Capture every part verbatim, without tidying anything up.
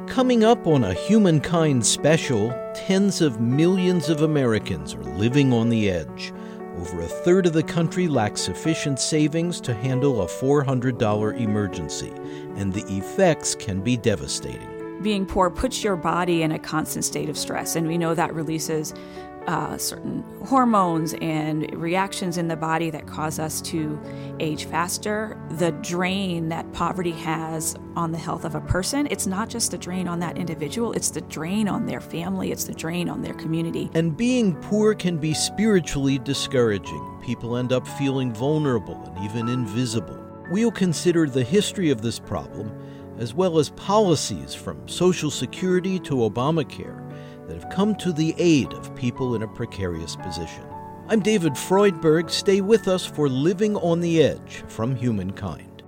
Coming up on a Humankind special, tens of millions of Americans are living on the edge. Over a third of the country lacks sufficient savings to handle a four hundred dollars emergency, and the effects can be devastating. Being poor puts your body in a constant state of stress, and we know that releases uh, certain hormones and reactions in the body that cause us to age faster. The drain that poverty has on the health of a person, it's not just the drain on that individual, it's the drain on their family, it's the drain on their community. And being poor can be spiritually discouraging. People end up feeling vulnerable and even invisible. We'll consider the history of this problem, as well as policies from Social Security to Obamacare that have come to the aid of people in a precarious position. I'm David Freudberg. Stay with us for Living on the Edge from Humankind.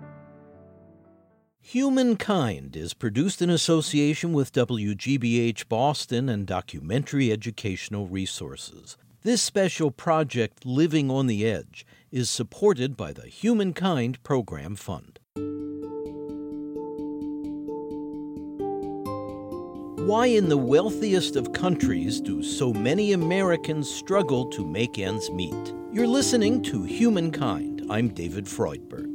Humankind is produced in association with W G B H Boston and Documentary Educational Resources. This special project, Living on the Edge, is supported by the Humankind Program Fund. Why in the wealthiest of countries do so many Americans struggle to make ends meet? You're listening to Humankind. I'm David Freudberg.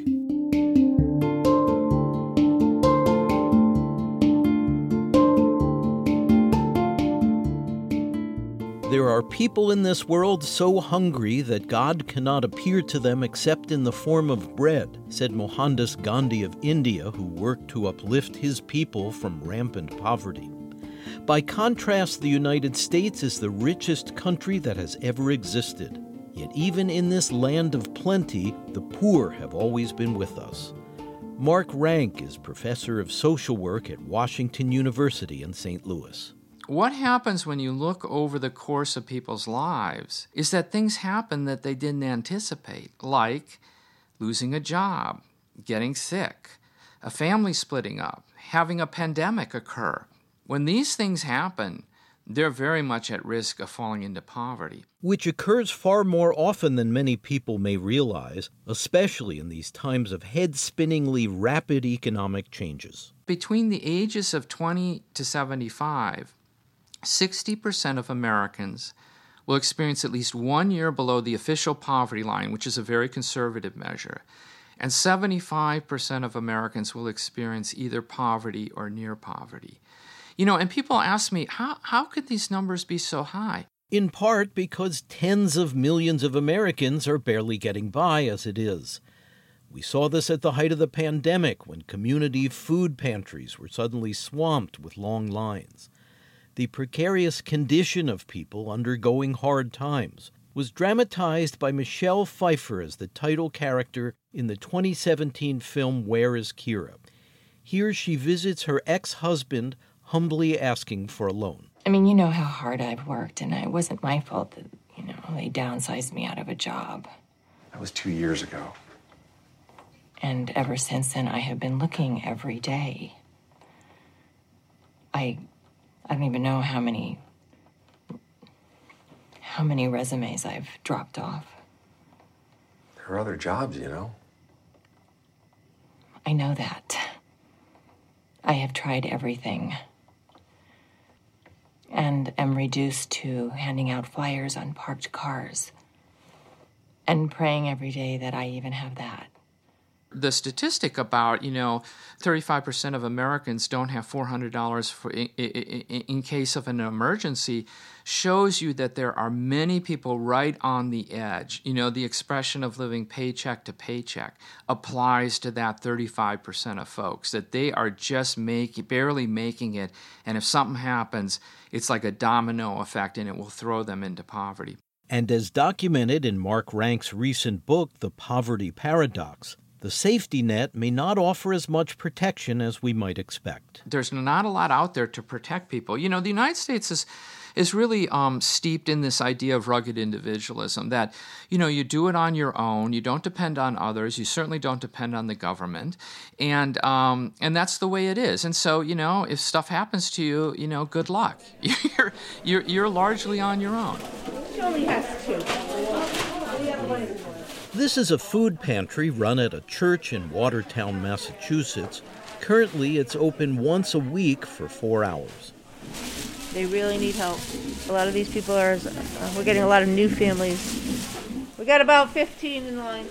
There are people in this world so hungry that God cannot appear to them except in the form of bread, said Mohandas Gandhi of India, who worked to uplift his people from rampant poverty. By contrast, the United States is the richest country that has ever existed. Yet even in this land of plenty, the poor have always been with us. Mark Rank is professor of social work at Washington University in Saint Louis. What happens when you look over the course of people's lives is that things happen that they didn't anticipate, like losing a job, getting sick, a family splitting up, having a pandemic occur. When these things happen, they're very much at risk of falling into poverty. Which occurs far more often than many people may realize, especially in these times of head-spinningly rapid economic changes. Between the ages of twenty to seventy-five, sixty percent of Americans will experience at least one year below the official poverty line, which is a very conservative measure, and seventy-five percent of Americans will experience either poverty or near poverty. You know, and people ask me, how, how could these numbers be so high? In part because tens of millions of Americans are barely getting by as it is. We saw this at the height of the pandemic when community food pantries were suddenly swamped with long lines. The precarious condition of people undergoing hard times was dramatized by Michelle Pfeiffer as the title character in the twenty seventeen film Where is Kira? Here she visits her ex-husband, humbly asking for a loan. I mean, you know how hard I've worked, and it wasn't my fault that, you know, they downsized me out of a job. That was two years ago. And ever since then, I have been looking every day. I, I don't even know how many, how many resumes I've dropped off. There are other jobs, you know. I know that. I have tried everything. And am reduced to handing out flyers on parked cars and praying every day that I even have that. The statistic about, you know, thirty-five percent of Americans don't have four hundred dollars for in, in, in case of an emergency shows you that there are many people right on the edge. You know, the expression of living paycheck to paycheck applies to that thirty-five percent of folks, that they are just make, barely making it, and if something happens, it's like a domino effect, and it will throw them into poverty. And as documented in Mark Rank's recent book, The Poverty Paradox, the safety net may not offer as much protection as we might expect. There's not a lot out there to protect people. You know, the United States is is really um, steeped in this idea of rugged individualism, that, you know, you do it on your own, you don't depend on others, you certainly don't depend on the government, and um, and that's the way it is. And so, you know, if stuff happens to you, you know, good luck. You're you're, you're largely on your own. She only has two. This is a food pantry run at a church in Watertown, Massachusetts, Currently, it's open once a week for four hours. They really need help. A lot of these people are, uh, we're getting a lot of new families. We got about fifteen in line.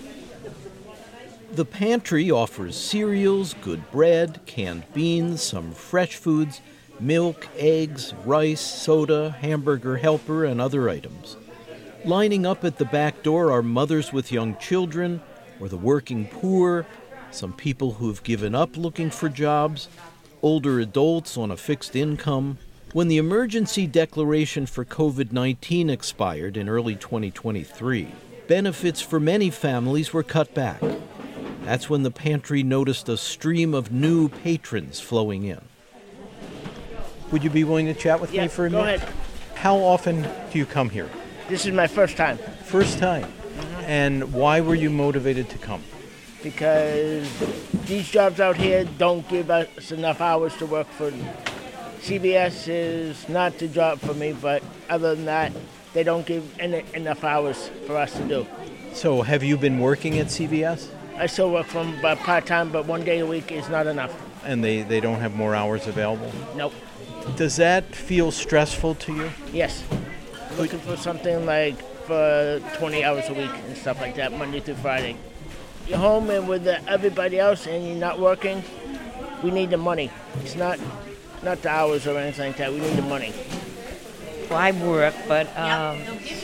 The pantry offers cereals, good bread, canned beans, some fresh foods, milk, eggs, rice, soda, hamburger helper, and other items. Lining up at the back door are mothers with young children, or the working poor, some people who've given up looking for jobs, older adults on a fixed income. When the emergency declaration for covid nineteen expired in early twenty twenty-three, benefits for many families were cut back. That's when the pantry noticed a stream of new patrons flowing in. Would you be willing to chat with yeah, me for a go minute? Ahead. How often do you come here? This is my first time. First time. Mm-hmm. And why were you motivated to come? Because these jobs out here don't give us enough hours to work for them. C V S is not the job for me, but other than that, they don't give en- enough hours for us to do. So have you been working at C V S? I still work from uh, part-time, but one day a week is not enough. And they, they don't have more hours available? Nope. Does that feel stressful to you? Yes. I'm looking for something like for twenty hours a week and stuff like that, Monday through Friday. You're home and with uh, everybody else and you're not working, we need the money. It's not not the hours or anything like that. We need the money. Well, I work, but um,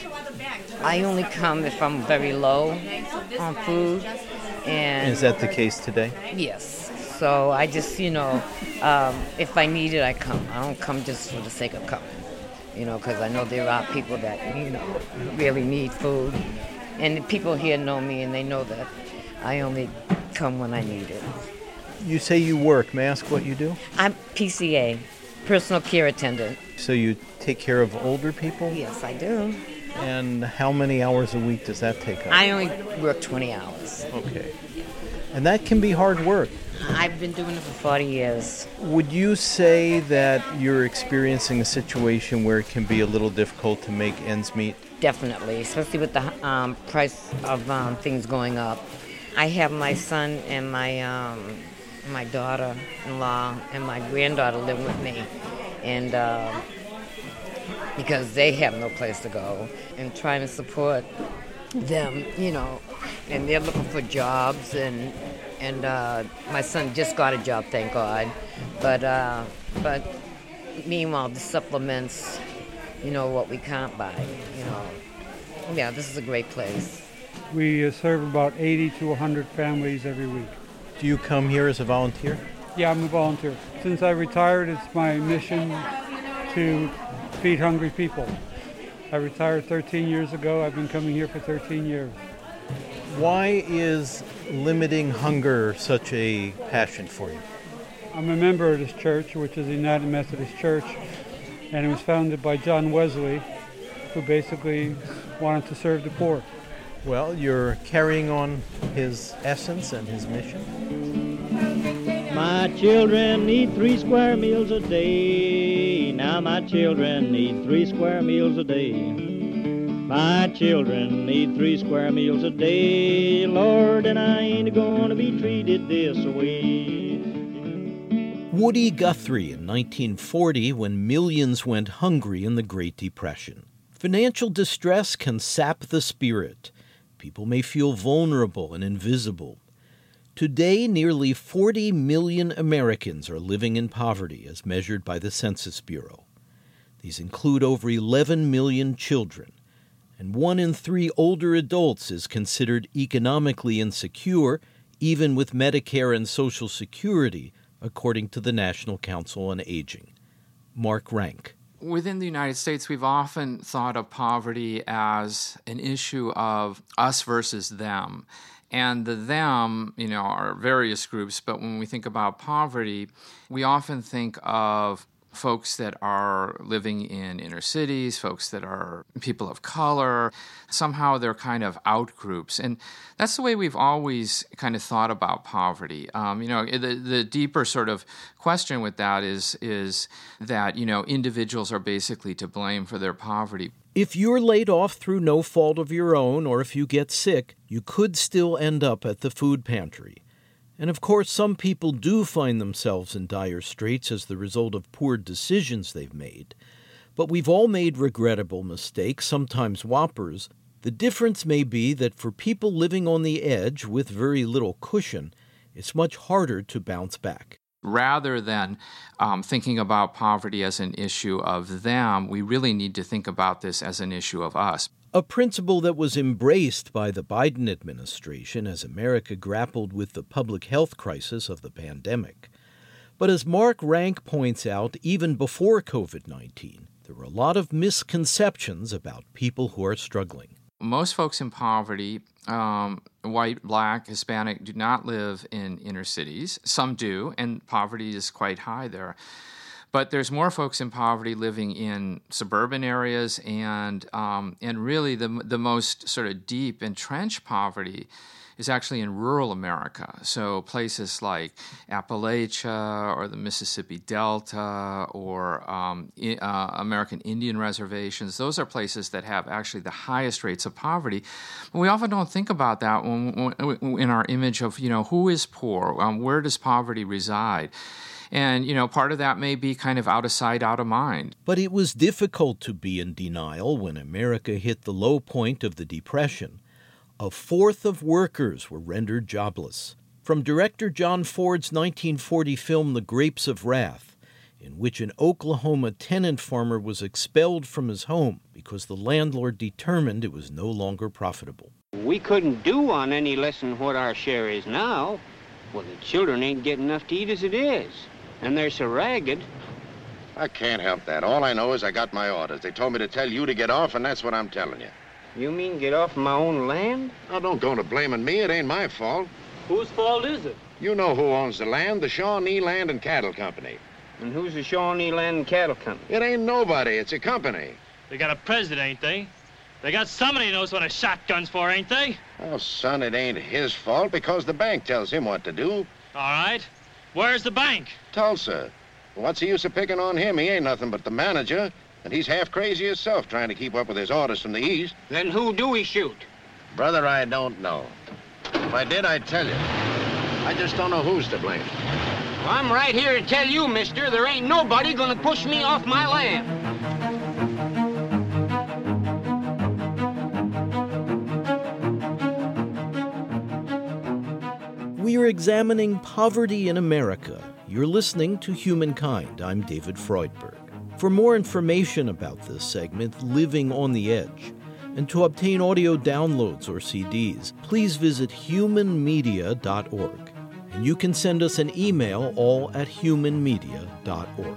I only come if I'm very low on food. And is that the case today? Yes. So I just, you know, um, if I need it, I come. I don't come just for the sake of coming, you know, because I know there are people that, you know, really need food. And the people here know me, and they know that I only come when I need it. You say you work. May I ask what you do? I'm P C A, personal care attendant. So you take care of older people? Yes, I do. And how many hours a week does that take up? I only work twenty hours. Okay. And that can be hard work. I've been doing it for forty years. Would you say that you're experiencing a situation where it can be a little difficult to make ends meet? Definitely, especially with the um, price of um, things going up. I have my son and my um, my daughter-in-law and my granddaughter live with me, and uh, because they have no place to go, and trying to support them, you know, and they're looking for jobs, and and uh, my son just got a job, thank God, but uh, but meanwhile the supplements, you know, what we can't buy, you know. Yeah, this is a great place. We uh, serve about eighty to one hundred families every week. Do you come here as a volunteer? Yeah, I'm a volunteer. Since I retired, it's my mission to feed hungry people. I retired thirteen years ago. I've been coming here for thirteen years. Why is limiting hunger such a passion for you? I'm a member of this church, which is the United Methodist Church, and it was founded by John Wesley, who basically wanted to serve the poor. Well, you're carrying on his essence and his mission. My children need three square meals a day. Now my children need three square meals a day. My children need three square meals a day. Lord, and I ain't gonna be treated this way. Woody Guthrie in nineteen forty, when millions went hungry in the Great Depression. Financial distress can sap the spirit. People may feel vulnerable and invisible. Today, nearly forty million Americans are living in poverty, as measured by the Census Bureau. These include over eleven million children, and one in three older adults is considered economically insecure, even with Medicare and Social Security, according to the National Council on Aging. Mark Rank. Within the United States, we've often thought of poverty as an issue of us versus them. And the them, you know, are various groups, but when we think about poverty, we often think of folks that are living in inner cities, folks that are people of color. Somehow they're kind of out groups. And that's the way we've always kind of thought about poverty. Um, you know, the, the deeper sort of question with that is, is that, you know, individuals are basically to blame for their poverty. If you're laid off through no fault of your own, or if you get sick, you could still end up at the food pantry. And of course, some people do find themselves in dire straits as the result of poor decisions they've made. But we've all made regrettable mistakes, sometimes whoppers. The difference may be that for people living on the edge with very little cushion, it's much harder to bounce back. Rather than um, thinking about poverty as an issue of them, we really need to think about this as an issue of us. A principle that was embraced by the Biden administration as America grappled with the public health crisis of the pandemic. But as Mark Rank points out, even before covid nineteen, there were a lot of misconceptions about people who are struggling. Most folks in poverty, um, white, black, Hispanic, do not live in inner cities. Some do, and poverty is quite high there. But there's more folks in poverty living in suburban areas, and um, and really the the most sort of deep entrenched poverty is actually in rural America. So places like Appalachia or the Mississippi Delta or um, uh, American Indian reservations. Those are places that have actually the highest rates of poverty. But we often don't think about that when, when, in our image of, you know, who is poor? Um, where does poverty reside? And, you know, part of that may be kind of out of sight, out of mind. But it was difficult to be in denial when America hit the low point of the Depression. A fourth of workers were rendered jobless. From director John Ford's nineteen forty film The Grapes of Wrath, in which an Oklahoma tenant farmer was expelled from his home because the landlord determined it was no longer profitable. We couldn't do on any less than what our share is now. Well, the children ain't getting enough to eat as it is, and they're so ragged. I can't help that. All I know is I got my orders. They told me to tell you to get off, and that's what I'm telling you. You mean get off my own land? Now, don't go to blaming me. It ain't my fault. Whose fault is it? You know who owns the land, the Shawnee Land and Cattle Company. And who's the Shawnee Land and Cattle Company? It ain't nobody. It's a company. They got a president, ain't they? They got somebody who knows what a shotgun's for, ain't they? Oh, son, it ain't his fault because the bank tells him what to do. All right. Where's the bank? Tulsa. What's the use of picking on him? He ain't nothing but the manager. And he's half crazy himself trying to keep up with his orders from the east. Then who do we shoot? Brother, I don't know. If I did, I'd tell you. I just don't know who's to blame. Well, I'm right here to tell you, mister, there ain't nobody gonna push me off my land. We are examining poverty in America. You're listening to Humankind. I'm David Freudberg. For more information about this segment, Living on the Edge, and to obtain audio downloads or C Ds, please visit human media dot org. And you can send us an email, all at human media dot org.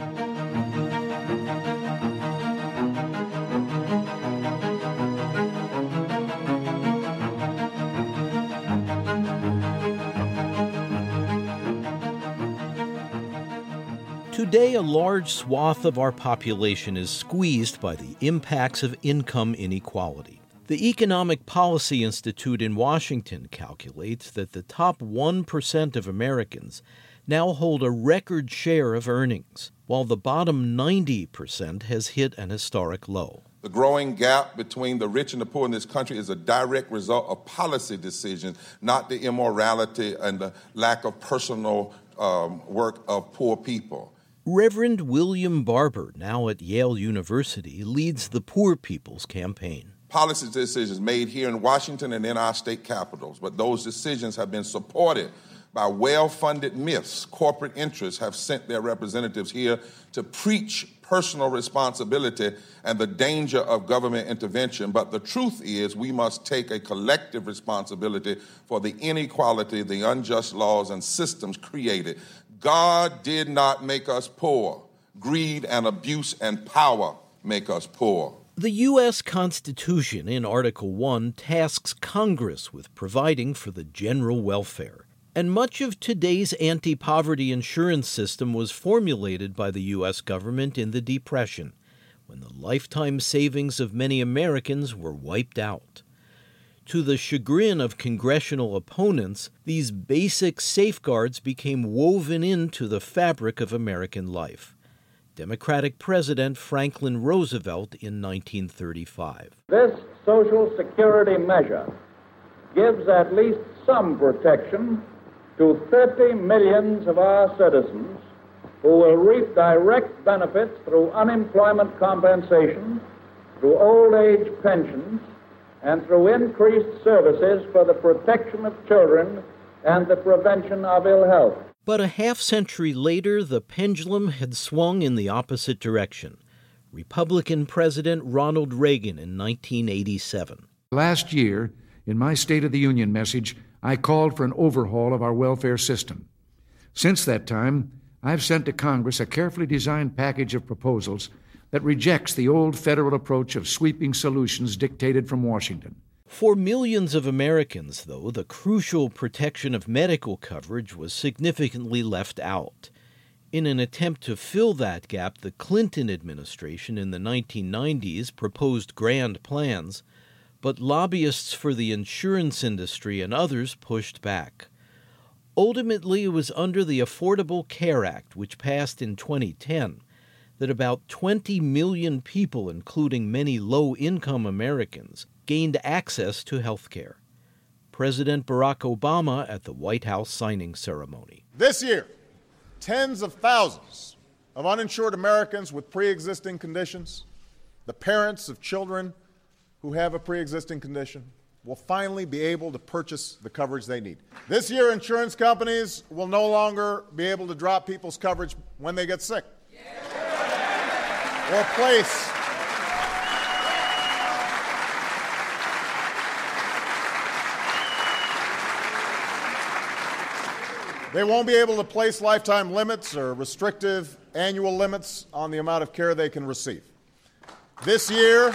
Today, a large swath of our population is squeezed by the impacts of income inequality. The Economic Policy Institute in Washington calculates that the top one percent of Americans now hold a record share of earnings, while the bottom ninety percent has hit an historic low. The growing gap between the rich and the poor in this country is a direct result of policy decisions, not the immorality and the lack of personal um, work of poor people. Reverend William Barber, now at Yale University, leads the Poor People's Campaign. Policy decisions made here in Washington and in our state capitals, but those decisions have been supported by well-funded myths. Corporate interests have sent their representatives here to preach personal responsibility and the danger of government intervention. But the truth is we must take a collective responsibility for the inequality, the unjust laws and systems created. God did not make us poor. Greed and abuse and power make us poor. The U S Constitution in Article one tasks Congress with providing for the general welfare. And much of today's anti-poverty insurance system was formulated by the U S government in the Depression, when the lifetime savings of many Americans were wiped out. To the chagrin of congressional opponents, these basic safeguards became woven into the fabric of American life. Democratic President Franklin Roosevelt in nineteen thirty-five. This Social Security measure gives at least some protection to thirty millions of our citizens who will reap direct benefits through unemployment compensation, through old age pensions, and through increased services for the protection of children and the prevention of ill health. But a half-century later, the pendulum had swung in the opposite direction. Republican President Ronald Reagan in nineteen eighty-seven. Last year, in my State of the Union message, I called for an overhaul of our welfare system. Since that time, I've sent to Congress a carefully designed package of proposals that rejects the old federal approach of sweeping solutions dictated from Washington. For millions of Americans, though, the crucial protection of medical coverage was significantly left out. In an attempt to fill that gap, the Clinton administration in the nineteen nineties proposed grand plans, but lobbyists for the insurance industry and others pushed back. Ultimately, it was under the Affordable Care Act, which passed in twenty ten, that about twenty million people, including many low-income Americans, gained access to health care. President Barack Obama at the White House signing ceremony. This year, tens of thousands of uninsured Americans with pre-existing conditions, the parents of children who have a pre-existing condition, will finally be able to purchase the coverage they need. This year, insurance companies will no longer be able to drop people's coverage when they get sick. Or place They won't be able to place lifetime limits or restrictive annual limits on the amount of care they can receive. This year,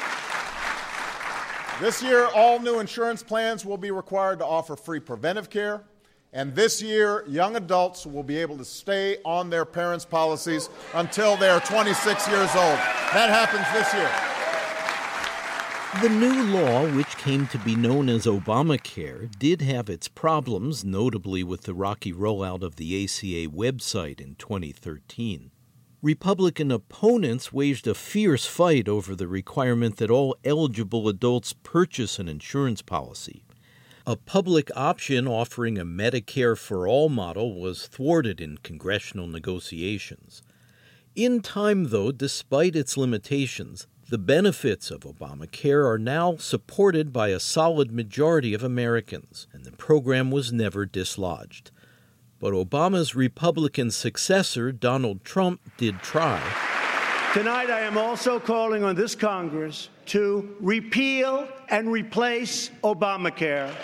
this year, all new insurance plans will be required to offer free preventive care. And this year, young adults will be able to stay on their parents' policies until they are twenty-six years old. That happens this year. The new law, which came to be known as Obamacare, did have its problems, notably with the rocky rollout of the A C A website in twenty thirteen. Republican opponents waged a fierce fight over the requirement that all eligible adults purchase an insurance policy. A public option offering a Medicare for All model was thwarted in congressional negotiations. In time, though, despite its limitations, the benefits of Obamacare are now supported by a solid majority of Americans, and the program was never dislodged. But Obama's Republican successor, Donald Trump, did try. Tonight, I am also calling on this Congress to repeal and replace Obamacare.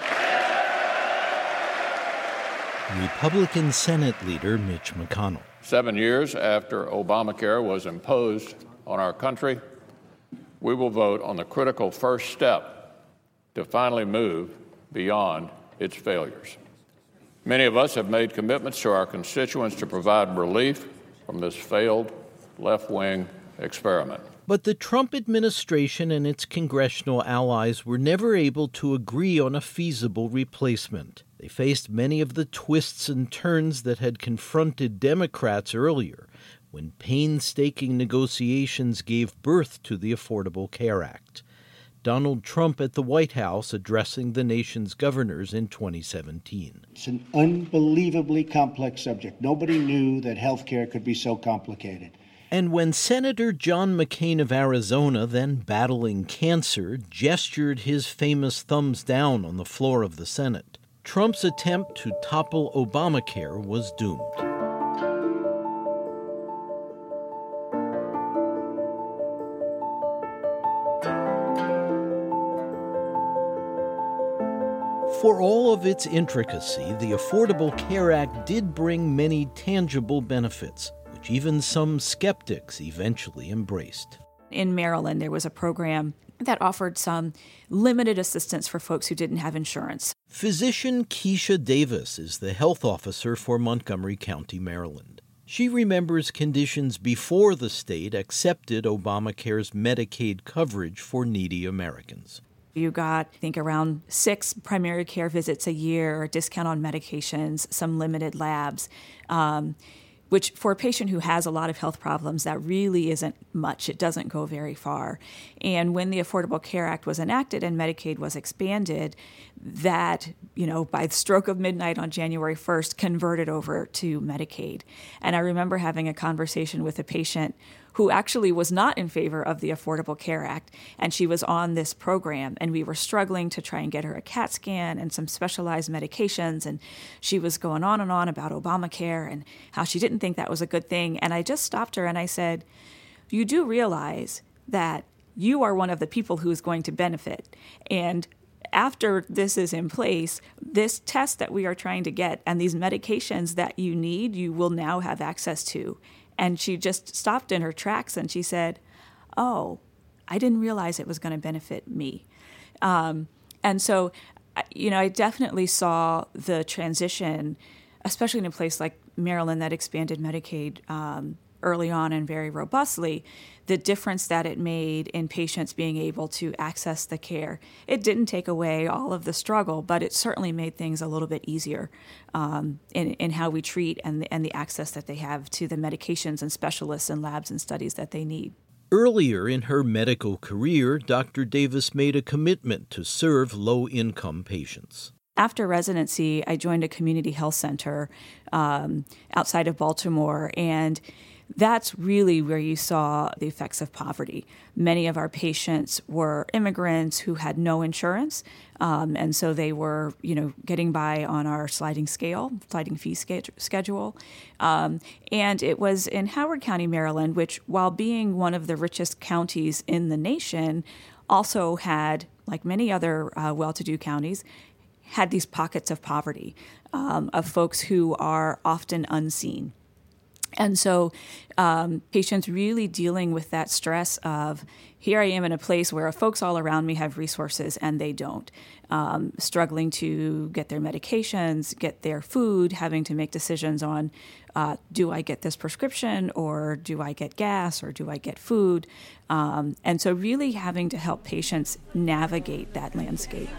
Republican Senate leader Mitch McConnell. Seven years after Obamacare was imposed on our country, we will vote on the critical first step to finally move beyond its failures. Many of us have made commitments to our constituents to provide relief from this failed left-wing experiment. But the Trump administration and its congressional allies were never able to agree on a feasible replacement. They faced many of the twists and turns that had confronted Democrats earlier, when painstaking negotiations gave birth to the Affordable Care Act. Donald Trump at the White House addressing the nation's governors in twenty seventeen. It's an unbelievably complex subject. Nobody knew that health care could be so complicated. And when Senator John McCain of Arizona, then battling cancer, gestured his famous thumbs down on the floor of the Senate, Trump's attempt to topple Obamacare was doomed. For all of its intricacy, the Affordable Care Act did bring many tangible benefits, which even some skeptics eventually embraced. In Maryland, there was a program that offered some limited assistance for folks who didn't have insurance. Physician Keisha Davis is the health officer for Montgomery County, Maryland. She remembers conditions before the state accepted Obamacare's Medicaid coverage for needy Americans. You got, I think, around six primary care visits a year, a discount on medications, some limited labs. Um, which for a patient who has a lot of health problems, that really isn't much. It doesn't go very far. And when the Affordable Care Act was enacted and Medicaid was expanded, that, you know, by the stroke of midnight on January first, converted over to Medicaid. And I remember having a conversation with a patient who actually was not in favor of the Affordable Care Act, and she was on this program, and we were struggling to try and get her a CAT scan and some specialized medications, and she was going on and on about Obamacare and how she didn't think that was a good thing. And I just stopped her and I said, you do realize that you are one of the people who's going to benefit, and after this is in place, this test that we are trying to get and these medications that you need, you will now have access to. And she just stopped in her tracks and she said, oh, I didn't realize it was going to benefit me. Um, and so, you know, I definitely saw the transition, especially in a place like Maryland that expanded Medicaid um, early on and very robustly, the difference that it made in patients being able to access the care. It didn't take away all of the struggle, but it certainly made things a little bit easier um, in, in how we treat and the, and the access that they have to the medications and specialists and labs and studies that they need. Earlier in her medical career, Doctor Davis made a commitment to serve low-income patients. After residency, I joined a community health center um, outside of Baltimore, and that's really where you saw the effects of poverty. Many of our patients were immigrants who had no insurance, um, and so they were, you know, getting by on our sliding scale, sliding fee schedule. Um, and it was in Howard County, Maryland, which, while being one of the richest counties in the nation, also had, like many other uh, well-to-do counties, had these pockets of poverty, um, of folks who are often unseen. And so um, patients really dealing with that stress of, here I am in a place where folks all around me have resources and they don't, um, struggling to get their medications, get their food, having to make decisions on, uh, do I get this prescription, or do I get gas, or do I get food? Um, and so really having to help patients navigate that landscape.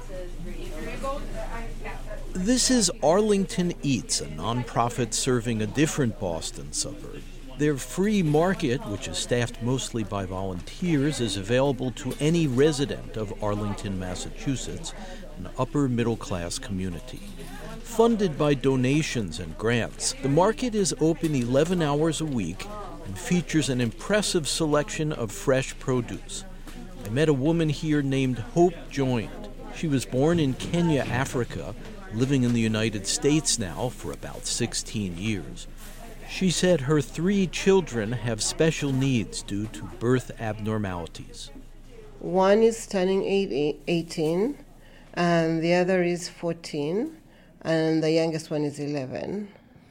This is Arlington Eats, a nonprofit serving a different Boston suburb. Their free market, which is staffed mostly by volunteers, is available to any resident of Arlington, Massachusetts, an upper-middle-class community. Funded by donations and grants, the market is open eleven hours a week and features an impressive selection of fresh produce. I met a woman here named Hope Joint. She was born in Kenya, Africa, living in the United States now for about sixteen years. She said her three children have special needs due to birth abnormalities. One is turning eighteen, and the other is fourteen, and the youngest one is eleven.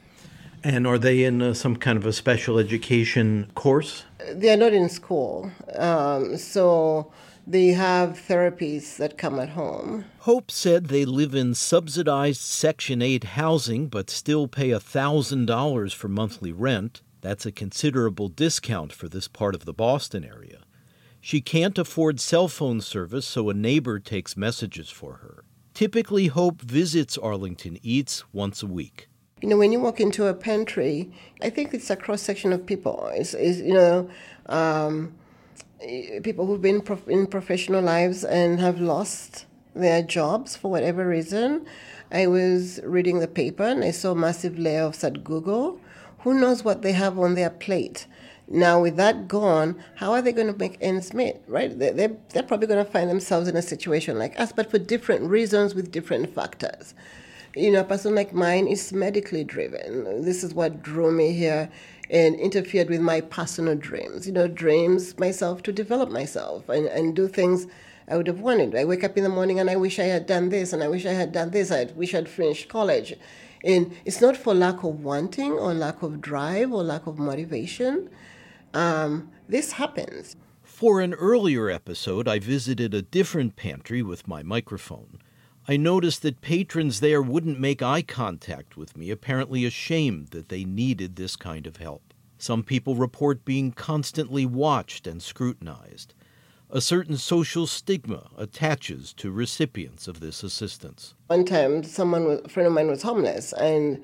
And are they in uh, some kind of a special education course? They are not in school, um, so they have therapies that come at home. Hope said they live in subsidized Section eight housing but still pay one thousand dollars for monthly rent. That's a considerable discount for this part of the Boston area. She can't afford cell phone service, so a neighbor takes messages for her. Typically, Hope visits Arlington Eats once a week. You know, when you walk into a pantry, I think it's a cross-section of people. It's, it's you know, um, people who've been prof- in professional lives and have lost their jobs for whatever reason. I was reading the paper and I saw massive layoffs at Google. Who knows what they have on their plate? Now, with that gone, how are they going to make ends meet, right? They're, they're, they're probably going to find themselves in a situation like us, but for different reasons with different factors. You know, a person like mine is medically driven. This is what drew me here and interfered with my personal dreams. You know, dreams myself to develop myself and, and do things I would have wanted. I wake up in the morning and I wish I had done this, and I wish I had done this. I wish I'd finished college. And it's not for lack of wanting or lack of drive or lack of motivation. Um, this happens. For an earlier episode, I visited a different pantry with my microphone. I noticed that patrons there wouldn't make eye contact with me, apparently ashamed that they needed this kind of help. Some people report being constantly watched and scrutinized. A certain social stigma attaches to recipients of this assistance. One time, someone, was, a friend of mine was homeless, and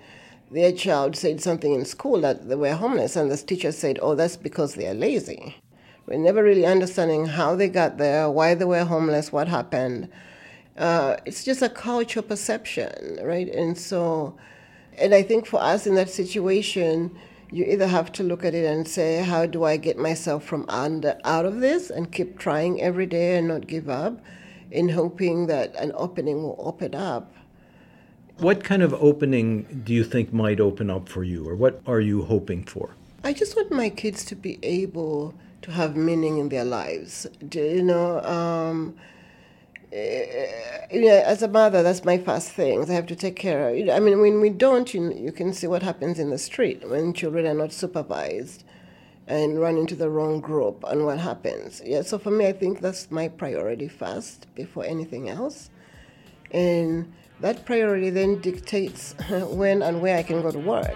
their child said something in school that they were homeless, and the teacher said, oh, that's because they're lazy. We're never really understanding how they got there, why they were homeless, what happened. Uh, it's just a cultural perception, right? And so, and I think for us in that situation, you either have to look at it and say, how do I get myself from under, out of this and keep trying every day and not give up in hoping that an opening will open up. What kind of opening do you think might open up for you, or what are you hoping for? I just want my kids to be able to have meaning in their lives. You know, um, you know, as a mother, that's my first thing. I have to take care of. I mean, when we don't, you, you can see what happens in the street when children are not supervised and run into the wrong group and what happens. Yeah. So for me, I think that's my priority first before anything else, and that priority then dictates when and where I can go to work.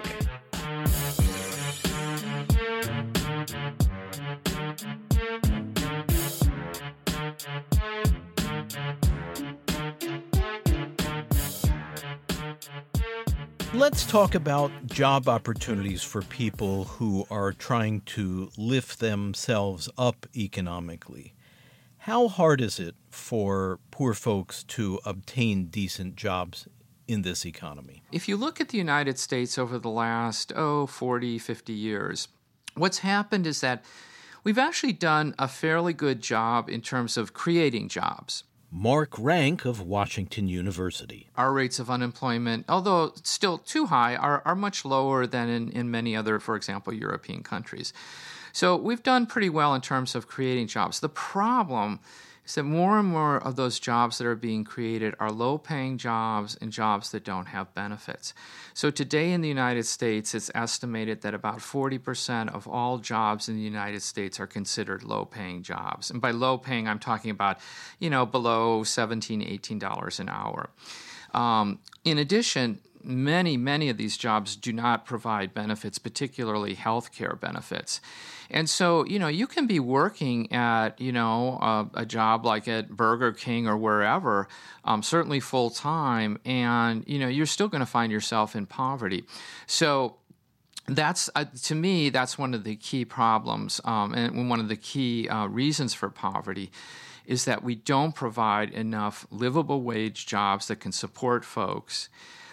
Let's talk about job opportunities for people who are trying to lift themselves up economically. How hard is it for poor folks to obtain decent jobs in this economy? If you look at the United States over the last, oh, forty, fifty years, what's happened is that we've actually done a fairly good job in terms of creating jobs. Mark Rank of Washington University. Our rates of unemployment, although still too high, are, are much lower than in, in many other, for example, European countries. So we've done pretty well in terms of creating jobs. The problem is that more and more of those jobs that are being created are low-paying jobs and jobs that don't have benefits. So today in the United States, it's estimated that about forty percent of all jobs in the United States are considered low-paying jobs. And by low-paying, I'm talking about, you know, below seventeen dollars, eighteen dollars an hour. Um, in addition, many, many of these jobs do not provide benefits, particularly health care benefits. And so, you know, you can be working at, you know, a, a job like at Burger King or wherever, um, certainly full time, and, you know, you're still going to find yourself in poverty. So that's, uh, to me, that's one of the key problems um, and one of the key uh, reasons for poverty is that we don't provide enough livable wage jobs that can support folks.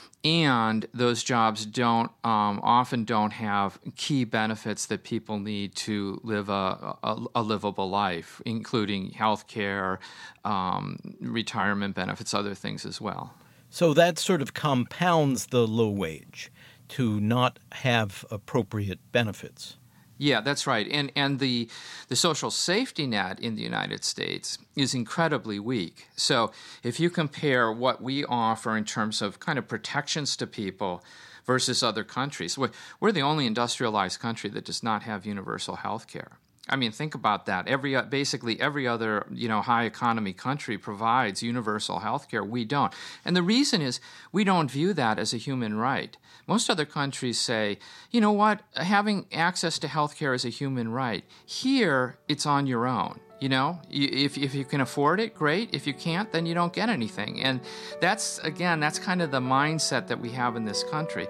And those jobs don't um, often don't have key benefits that people need to live a, a, a livable life, including health care, um, retirement benefits, other things as well. So that sort of compounds the low wage to not have appropriate benefits. Yeah, that's right. And and the the social safety net in the United States is incredibly weak. So if you compare what we offer in terms of kind of protections to people versus other countries, we're, we're the only industrialized country that does not have universal health care. I mean, think about that. Every basically every other, you know, high economy country provides universal health care. We don't. And the reason is we don't view that as a human right. Most other countries say, you know what, having access to health care is a human right. Here, it's on your own. You know, if if you can afford it, great. If you can't, then you don't get anything. And that's, again, that's kind of the mindset that we have in this country.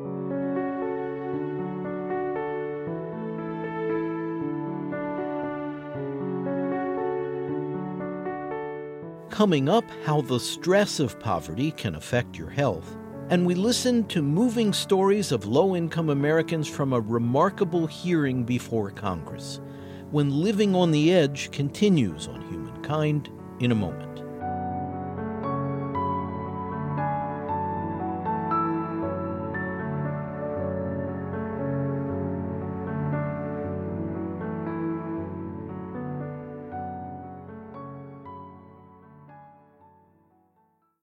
Coming up, how the stress of poverty can affect your health. And we listen to moving stories of low-income Americans from a remarkable hearing before Congress, when Living on the Edge continues on Humankind in a moment.